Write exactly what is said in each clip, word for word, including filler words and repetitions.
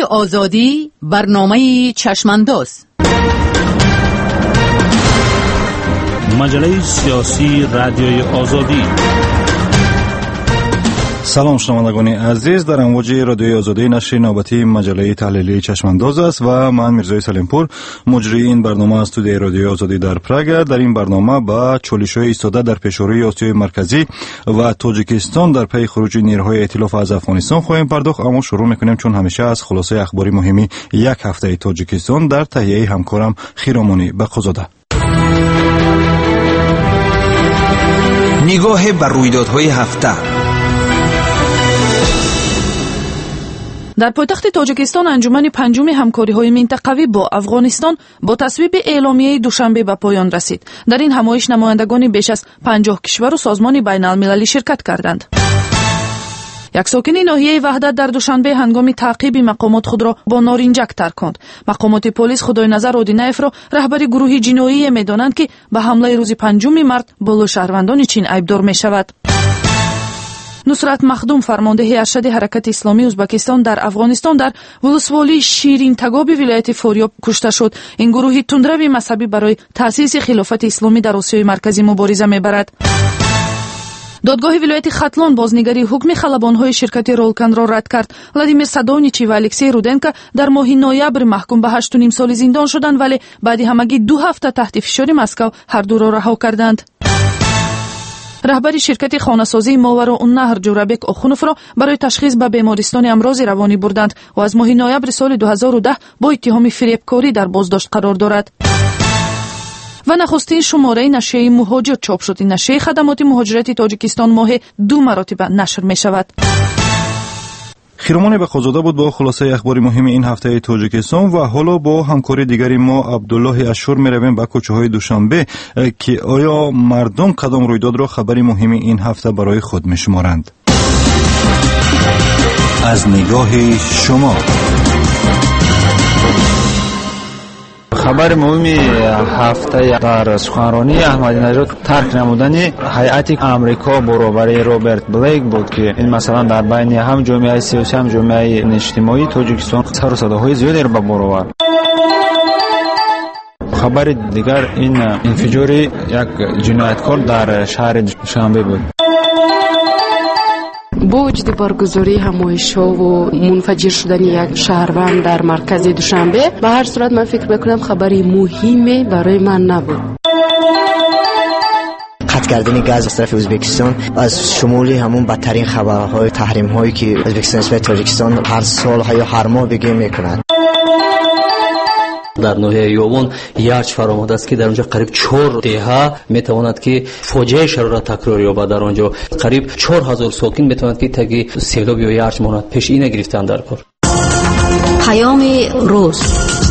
آزادی، برنامه چشمانداز. مجله سیاسی رادیوی آزادی. سلام شنوندگان عزیز، در امواج رادیوی آزادی نشر نوبتی مجله تحلیلی چشمانداز است و من میرزای سلیمپور مجری این برنامه از استودیوی رادیوی آزادی در پراگ. در این برنامه با چالش‌های ایستاده در پیشروی آسیای مرکزی و تاجیکستان در پی خروج نیروهای ائتلاف از افغانستان خواهیم پرداخت، اما شروع میکنیم چون همیشه از خلاصه اخباری مهمی یک هفته تاجیکستان در تهیه همکارم خیرامانی بقزاده. نگاه بر رویدادهای هفته. در پایتخت تاجیکستان انجمن پنجم همکاری‌های منطقوی با افغانستان با تصویب اعلامیه دوشنبه به پایان رسید. در این همایش نمایندگان بیش از پنجاه کشور و سازمان بین‌المللی شرکت کردند. یک ساکن ناحیه وحدت در دوشنبه هنگام تعقیب مقامات خود را با نارنجک ترکاند. مقامات پلیس خدای نظر آدینایف را رهبر گروه جنایی می‌دانند که به حمله روز پنجم مارس بالای شهروندان چین ایبدار می‌شود. نصرت مخدوم فرمانده ارشد حرکت اسلامی ازبکستان در افغانستان در ولسوالی شیرین تگاب ولایت فاریاب کشته شد. این گروه تندروی مذهبی برای تأسیس خلافت اسلامی در آسیای مرکزی مبارزه می‌برد. دادگاه ولایت ختلان بازنگری حکم خلبان‌های شرکت رولکن را رد کرد. ولادیمیر سادونیچ و الکسی رودنکا در ماه نوامبر محکوم به هشت و نیم سال زندان شدند، ولی بعد همگی دو هفته تحت فشار مسکو هر دو را رها کردند. رهبر شرکت خانه‌سازی ماوراءالنهر جورابک آخونوف را برای تشخیص به بیمارستان امراض روانی بردند و از ماه نوامبر سال دو هزار و ده با اتهام فریبکاری در بازداشت قرار دارد. و نخستین شماره نشریه مهاجر چاپ شد. این نشریه خدمات مهاجرت تاجیکستان ماه دو مرتبه نشر می شود. خیرامانی بقزاده بود با خلاصه اخباری مهم این هفته تاجیکستان و حالا با همکاری دیگری ما عبدالله اشور میرویم به کوچه‌های دوشنبه که آیا مردم کدام رویداد را خبری مهم این هفته برای خود میشمارند. از نگاه شما خبر مهم هفته در سخنرانی احمدی نژاد ترک نمودن هیئت آمریکا برابری روبرت بلیک بود که این مثلا در بین هم جامعه سیاسی هم جامعه اجتماعی تاجیکستان سر و صداهای زیادی را به بار آورد. خبر دیگر این انفجار یک جنایتکار در شهر دوشنبه بود. با وجود برگزاری همایش‌ها و منفجر شدن یک شهروند در مرکز دوشنبه، به هر صورت من فکر میکنم خبری مهمی برای من نبود. قطع کردن گاز از طرف ازبکستان از شمول همون بدترین خبرهای تحریم هایی که ازبکستان نسبت تاجیکستان هر سال یا هر ماه بگیم میکنند. در ناحیه یوبون یارچ فراموده است که در اونجا قریب چهار دهه میتواند که فاجعه شرارت تکرار یابد. در اونجا قریب چهار هزار ساکن میتواند که تگی سیلاب یا یارچ ماند. پیش اینه گرفتن در کار. پیام روز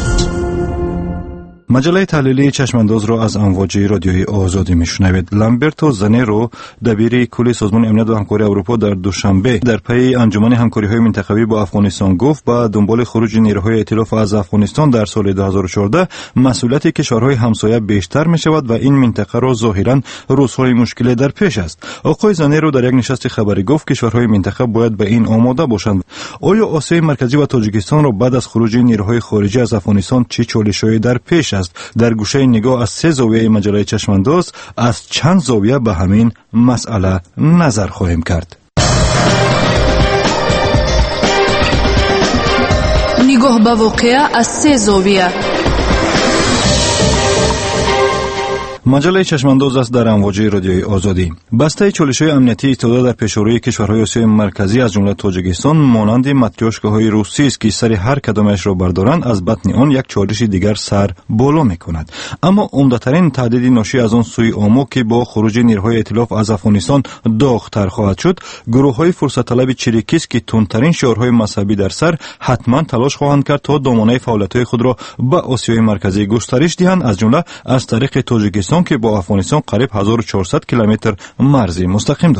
مجله تحلیلی چشمانداز را از امواج رادیوی آزادی میشنوید. لامبرتو زنرو دبیر کل سازمان امنیت و همکاری اروپا در دوشنبه در پی انجمن همکاری‌های منطقوی با افغانستان گفت با دنبال خروج نیروهای ائتلاف از افغانستان در سال دو هزار و چهارده مسئولیت کشورهای همسایه بیشتر میشود و این منطقه را ظاهراً روزهای مشکلی در پیش است. آقای زنرو در یک نشست خبری گفت کشورهای منطقه باید به این آماده باشند. آیا آسیای مرکزی و تاجیکستان را بعد از خروج نیروهای خارجی از افغانستان چه چالش‌هایی در پیش است؟ در گوشه نگاه از سه زاویه مجله چشمانداز از چند زاویه به همین مسئله نظر خواهیم کرد. نگاه به واقعه از سه زاویه. مجله چشمانداز است در امواج رادیوی آزادی. بسته چالش‌های امنیتی ایستاده در پیشروی کشورهای آسیای مرکزی از جمله تاجیکستان مانند متریاشکاهای روسی است که سر هر کدامش را بردارند از بطن آن یک چالش دیگر سر بالا می‌کند. اما عمده‌ترین تهدید ناشی از آن سوی آمو که با خروج نیروهای ائتلاف از افغانستان داغ‌تر خواهد شد، گروه‌های فرصت طلب چریکی است که تندترین شعارهای مذهبی در سر حتما تلاش خواهند کرد تا دامنه فعالیت‌های خود را به آسیای مرکزی گسترش دهند، از جمله از طریق تاجیکستان که با افغانستان قریب هزار و چهارصد کیلومتر مرزی مستقیم دارد.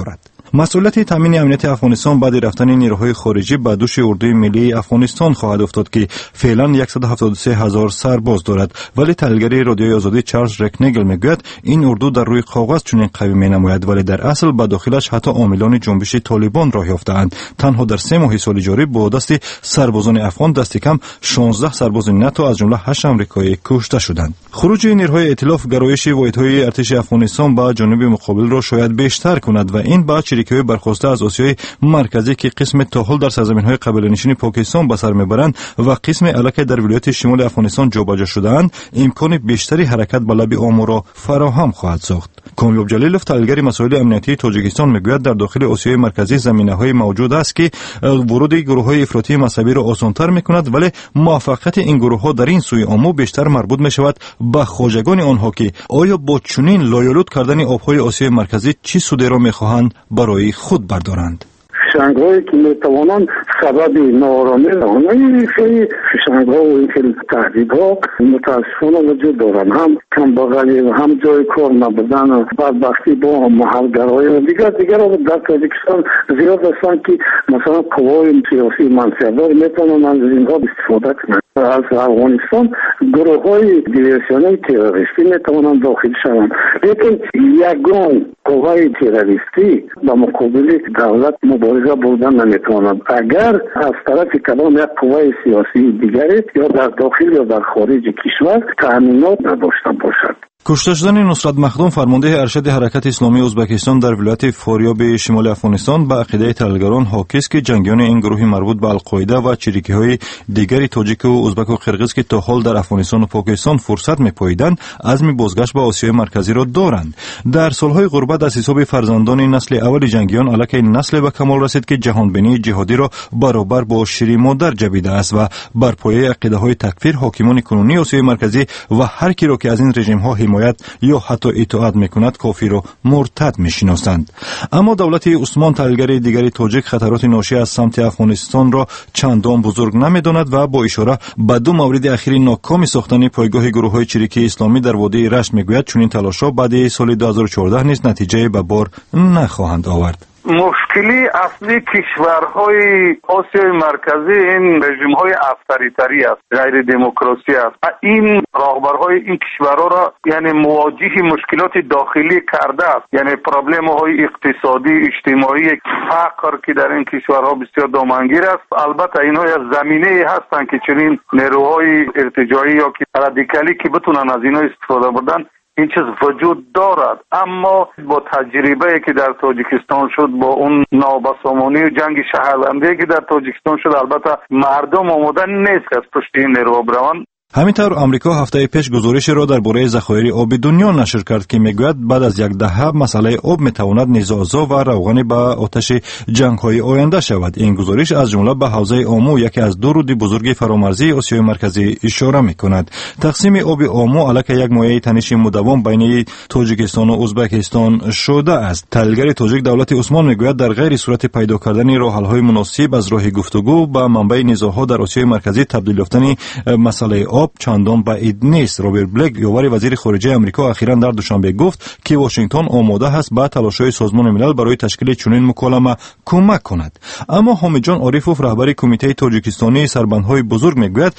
مسئولیت تامین امنیت افغانستان بعد رفتن نیروهای خارجی به دوش اردوی ملی افغانستان خواهد افتاد که فعلا صد و هفتاد و سه هزار سرباز دارد، ولی تحلیلگر رادیوی آزادی چارلز رکنگل میگوید این اردو در روی کاغذ چنین قوی مینماید، ولی در اصل به داخلش حتی عاملان جنبش طالبان راه یافته‌اند. تنها در سه ماه سال جاری با دست سربازان افغان دست کم شانزده سرباز ناتو از جمله هشت آمریکایی کشته شدند. خروج نیروهای ائتلاف گرایش واحدهای ارتش افغانستان به جانب مقابل را شاید بیشتر کند و این با چریکی‌های برخواسته از آسیای مرکزی که قسم تاحل در سرزمین‌های قبیله‌نشین پاکستان به سر میبرند و قسم علاقه در ولایت شمال افغانستان جابجا شده‌اند، امکان بیشتری حرکت به لب آمو را فراهم خواهد ساخت. کامیاب جلیلوف تحلیلگر مسائل امنیتی تاجیکستان میگوید در داخل آسیای مرکزی زمینه‌های موجود است که ورود گروه‌های افراطی مذهبی را آسان‌تر می‌کند، ولی موفقیت این گروه‌ها در این سوی آمو بیشتر مربوط می‌شود به خواجگان آنها که آیا با چنین لایالود کردن آب‌های آسیای مرکزی چی سودی را می‌خواهند برای خود بردارند. فشنگ‌هایی که میتوانند سبب ناآرامی آنها خیلی فشنگ‌ها و خیلی تهدیدها متاسفانه وجود دارند، هم کمبغلی و هم جای کار نبودن و بدبختی با محلگرایی و دیگر دیگر در تاجیکستان زیاد هستند که مثلا قوای سیاسی منصبدار میتوانند از اینها استفاده کنند. از افغانستان گروه‌های دیورسیونی تروریستی میتوانند داخل شوند، لیکن یگان قوای تروریستی با مقابل دولت مبارزه بودن نمیتواند اگر از طرف کدام یک قوای سیاسی دیگری یا در داخل یا در خارج کشور تأمینات نداشته باشد. کشته شدن نصرت مخدوم فرمانده ارشد حرکت اسلامی ازبکستان در ولایت فاریاب شمال افغانستان به عقیده تحلیلگران حاکی است که جنگیان این گروه مربوط به القاعده و چریکی‌های دیگری تاجیک و ازبک و قرغیز که تا حال در افغانستان و پاکستان فرصت می‌پاییدند عزم بازگشت به آسیای مرکزی را دارند. در سالهای غربت از حساب فرزندان نسل اول جنگیان علاقه این نسل به کمال رسید که جهانبینی جهادی را برابر با شیر مادر جبیده است و بر پایه عقیده‌های تکفیر حاکمان کنونی آسیای مرکزی و هر کی را که از این رژیم‌ها حمایت یا حتی اطاعت میکند کافر و مرتد میشناسند. اما دولت عثمان تحلیلگر دیگری تاجیک خطرات ناشی از سمت افغانستان را چندان بزرگ نمیداند و با اشاره به دو مورد اخیر ناکام ساختن پایگاه گروه‌های چریکی اسلامی در وادی رشت میگوید چنین تلاش‌ها بعد سال دو هزار و چهارده نیز نتیجه به بار نخواهند آورد. مشکلی اصلی کشورهای آسیای مرکزی این رژیم‌های افراطی است، غیر دموکراسی است. این راهبرهای این کشورها را یعنی مواجه مشکلات داخلی کرده است، یعنی پرابلم‌های اقتصادی، اجتماعی، فقر که در این کشورها بسیار دامنگیر است. البته اینها از زمینه هستند که چنین نیروهای ارتجاعی یا که رادیکالی که بتونن از اینها استفاده بردن این چیز وجود دارد، اما با تجربه که در تاجیکستان شد با اون نابسامانی و جنگ شهروندی که در تاجیکستان شد البته مردم آماده نیست که از پشت این نیروها بروند. همینطور آمریکا هفته پیش گزارش را درباره ذخایر آب دنیا نشر کرد که میگوید بعد از یک دهه مسئله آب میتواند نزاع‌زا و روغن به آتش جنگ‌های آینده شود. این گزارش از جمله به حوزه آمو یکی از دو رود بزرگ فرامرزی آسیای مرکزی اشاره میکند. تقسیم آب آمو علاوه یک مایه تنش مداوم بین تاجیکستان و ازبکستان شده است. تحلیلگر تاجیک دولت عثمان میگوید در غیر صورت پیدا کردن راه‌حل‌های مناسب از راه گفتگو به منبع نزاع‌ها در آسیای مرکزی تبدیل یافتن مسئله آب چندان بعید نیست. رابرت بلک یاور وزیر خارجه آمریکا اخیراً در دوشنبه گفت که واشنگتن آماده است به تلاش‌های سازمان ملل برای تشکیل چنین مکالمه کمک کند. اما حامد جان عارفوف رهبر کمیته تاجیکستانی سربندهای بزرگ میگوید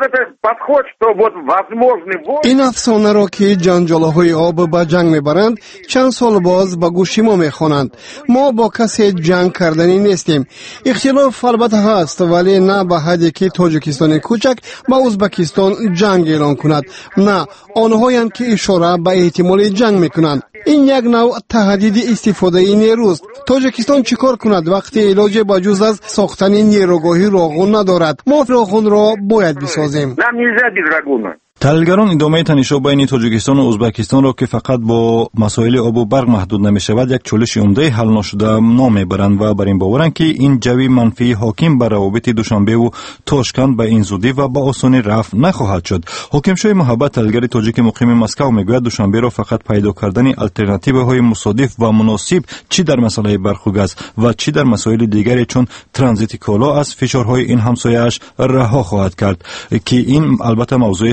این افسانه را که جنجال‌های آب به جنگ میبرند چند سال باز به گوش ما میخوانند. ما با کسی جنگ کردنی نیستیم. اختلاف البته هست ولی نه به حدی که تاجیکستان کوچک با ازبکستان جنگ اعلان کند. نه، آنهایند که اشاره به احتمال جنگ میکنند. این یک نوع تهدید استفاده نیروست. تاجیکستان چیکار کند وقتی علاج بجز از ساختن نیروگاهی راغون ندارد؟ ما راغون را باید بسازیم. تحلیلگران ادامه تنش‌ها بین تاجیکستان و ازبکستان را که فقط با مسائل آب و برق محدود نمی‌شود یک چالش عمده حل نشده نام می‌برند و بر این باورند که این جوی منفی حاکم بر روابط دوشنبه و تاشکند به این زودی و با آسانی رفع نخواهد شد. حاکم شاه محبت تحلیلگر تاجیک مقیم مسکو میگوید دوشنبه را فقط پیدا کردن الटरनेटिवهای مصادف و مناسب چی در مسئله برق و گاز و چی در مسائل دیگری چون ترانزیت کالا از فشارهای این همسایه‌اش رها خواهد کرد که این البته موضوعی است برای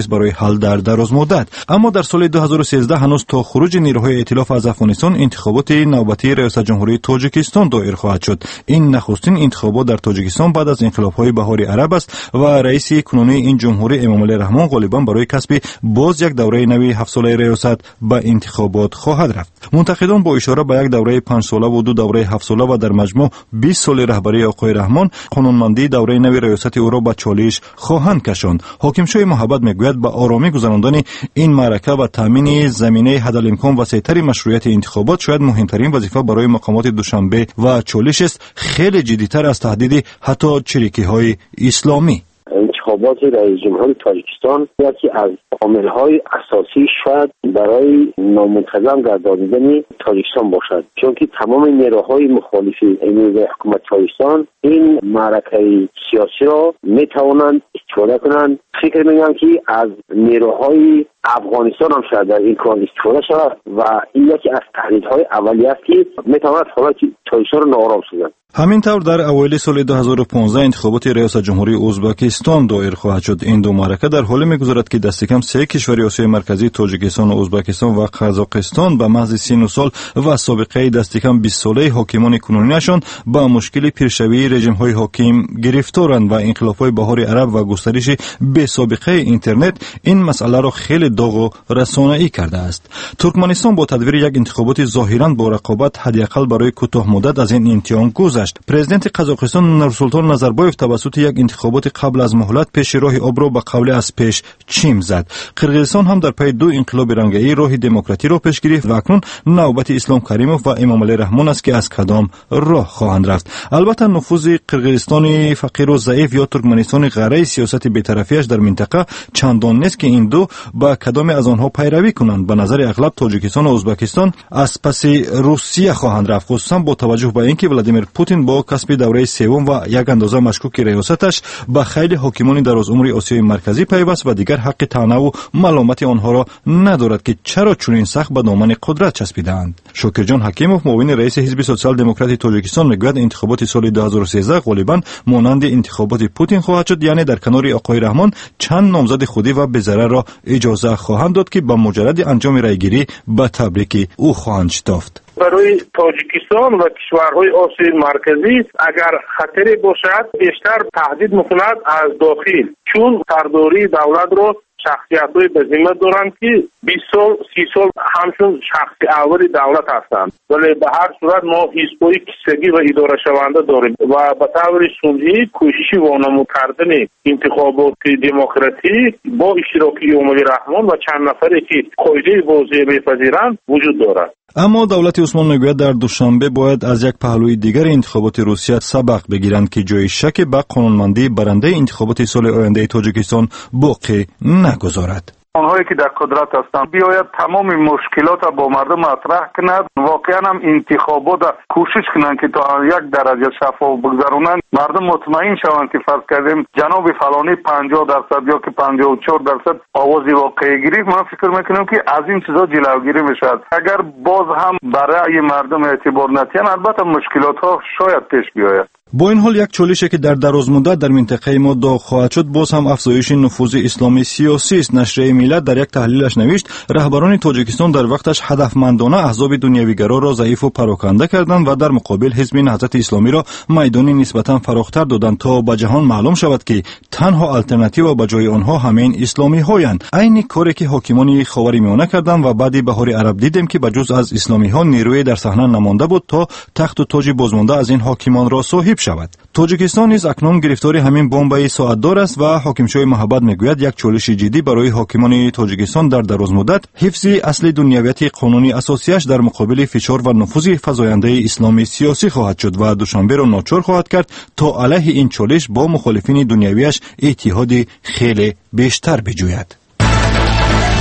حل در دراز مدت. اما در سال دو هزار و سیزده هنوز تا خروج نیروهای ائتلاف از افغانستان انتخابات نوبتی ریاست جمهوری تاجیکستان دایر خواهد شد. این نخستین انتخابات در تاجیکستان بعد از انقلاب‌های بهار عرب است و رئیس کنونی این جمهوری امامعلی رحمان غالبا برای کسب باز یک دوره نوی هفت ساله ریاست به انتخابات خواهد رفت. منتقدان با اشاره به یک دوره پنج ساله و دو دوره هفت ساله و در مجموع بیست سال رهبری آقای رحمان قانونمندی دوره نوی ریاست او را به چالش خواهند کشاند. حاکم شاه محبت میگوید به آرامی گذراندن این معرکه و تامین زمینه حدالامکان وسیع‌تر مشروعیت انتخابات شاید مهمترین وظیفه برای مقامات دوشنبه و چالش است، خیلی جدی‌تر از تهدید حتی چریکی‌های اسلامی. انتخابات رئیس جمهور تاجیکستان یکی از عامل‌های اساسی شاید برای نامنتظم گردانیدن تاجیکستان باشد، چون که تمام نیروهای مخالف امروز حکومت تاجیکستان این معرکه سیاسی را میتوانند استفاده کنند. فکر می‌کنم که از نیروهای افغانستان هم شاید در این کار استفاده شود و این یکی از تهدیدهای اولیه است که میتواند حالت تاجیکستان را ناآرام سازد. همینطور در اوایل سال دو هزار و پانزده انتخابات ریاست جمهوری ازبکستان دایر خواهد شد. این دو معرکه در حالی می‌گذرد که دست کم سه کشور آسیای مرکزی تاجیکستان و ازبکستان و قزاقستان به محض سی و نه سال و سابقه دست کم بیست ساله حاکمان کنونیشان با مشکل پیشروی رژیم‌های حاکم گرفتارند و انقلاب‌های بهار عرب و گسترش بی سابقه اینترنت این مسئله را خیلی داغ و رسانه‌ای کرده است. ترکمنستان با تدویر یک انتخابات ظاهراً با رقابت حداقل برای کوتاه مدت از این امتحان گذشت. پرزیدنت قزاقستان نورسلطان نظربایف توسط یک انتخابات قبل از مهلت پیش راه آب را به قول از پیش چیم زد. قرقیزستان هم در پی دو انقلاب رنگی راه دموکراسی را پیش گرفت و اکنون نوبت اسلام کریموف و امامعلی رحمان است که از کدام راه خواهند رفت. البته نفوذ قرقیزستان فقیر و ضعیف یا ترکمنستان غره سیاست بی‌طرفی‌اش در منطقه چندان نیست که این دو با کدام از آنها پیروی کنند. به نظر اغلب تاجیکستان و ازبکستان از پس روسیه خواهند رفت، خصوصا با توجه به اینکه ولادیمیر پوتین با کسب دوره سوم و یک اندازه مشکوک ریاستش به خیلی حاکمان درازعمر آسیای مرکزی پیوست و دیگر حق طعنه و ملامت آنها را ندارد که چرا چنین سخت به دامن قدرت چسبیدند. شاکرجان حکیموف معاون رئیس حزب سوسیال دموکرات تاجیکستان میگوید انتخابات سال دو هزار و سیزده غالبا مانند انتخابات پوتین خواهد شد، یعنی در کنار آقای رحمان چند نامزد خودی و بزرگ را اجازه خواهند داد که با مجرد انجام رایگیری به تبریک او خواهند شتافت. برای تاجیکستان و کشورهای آسیای مرکزی اگر خطری باشد بیشتر تهدید میکند از داخل، چون سرداری دولت را شخصیت‌های به ذمه دارند که بیست سال سی سال همچون شخصی اول دولت هستند، ولی به هر صورت ما حزب‌های کیسگی و اداره شونده داریم و به طور صلحی کوششی وانمود کردن انتخابات دموکراتیک با اشتراک امامعلی رحمان و چند نفری که قاعده واضح می‌پذیرند وجود دارد. اما دولت عثمان میگوید در دوشنبه باید از یک پهلوی دیگر انتخابات روسیه سبق بگیرند که جای شک به قانونمندی برنده انتخابات سال آینده تاجیکستان باقی نگذارد. آنهایی که در قدرت هستند بیاید تمام مشکلات با مردم مطرح کند، واقعا هم انتخابات کوشش کنند که تا یک درجه شفاف بگذرونند، مردم مطمئن شوند که فرض کردیم جناب فلانی پنجاه درصد یا که پنجاه و چهار درصد آواز واقعی گرفت. من فکر میکنم که از این چیزا جلوگیری میشود. اگر باز هم برای مردم اعتبار نتیان البته مشکلات ها شاید پیش بیاید. با این حال یک چالشی که در دراز مدت در منطقه ما داغ خواهد شد باز هم افزایش نفوذ اسلامی سیاسی است. نشریه ملت در یک تحلیلش نوشت رهبران تاجیکستان در وقتش هدفمندانه احزاب دنیویگرا را ضعیف و پراکنده کردند و در مقابل حزب نهضت اسلامی را میدانی نسبتا فراختر دادند تا به جهان معلوم شود که تنها الटरनेटिव به جای آنها همین اسلامی هایند. عین کاری که حاکمان خاورمیانه کردند و بعد بهار عرب دیدیم که بجز از اسلامی ها نیروی در صحنه نمانده بود تا تخت و تاج بازمانده از این حاکمان را صاحب شود. تاجیکستان نیز اکنون گرفتار همین بمب ساعتدار است و حاکم شاه محبت میگوید یک چالش جدی برای حاکمان تاجیکستان در دراز مدت حفظ اصل دنیویت قانونی اساسیش در مقابل فشار و نفوذ فزاینده اسلامی سیاسی خواهد شد و دوشنبه را ناچار خواهد کرد تا علیه این چالش با مخالفین دنیویش اتحاد خیلی بیشتر بجوید.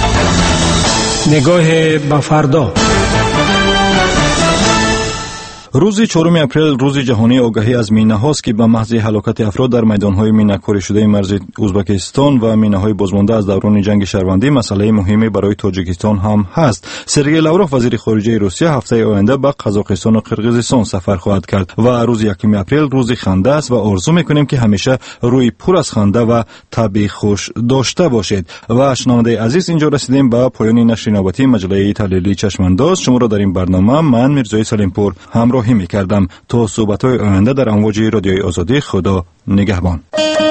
نگاه به فردا. روز چهارم اپریل روز جهانی آگاهی از مینه‌هاست که به محض هلاکت افراد در میدان‌های مینه‌کاری شده مرز ازبکستان و مینه‌های بازمانده از دوران جنگ شهروندی مسئله مهمی برای تاجیکستان هم هست. سرگئی لاوروف وزیر خارجه روسیه هفته آینده به قزاقستان و قرقیزستان سفر خواهد کرد و روز یکم اپریل روز خنده است و آرزو می‌کنیم که همیشه روی پر از خنده و طبع خوش داشته باشید. و شنونده عزیز، اینجا رسیدیم به پایان نشر نوبتی مجله تحلیلی چشمانداز. شما را در این برنامه من میرزای سلیمپور همراهی می‌کردم. تا صحبت‌های آینده در امواج رادیوی آزادی، خدا نگهبان.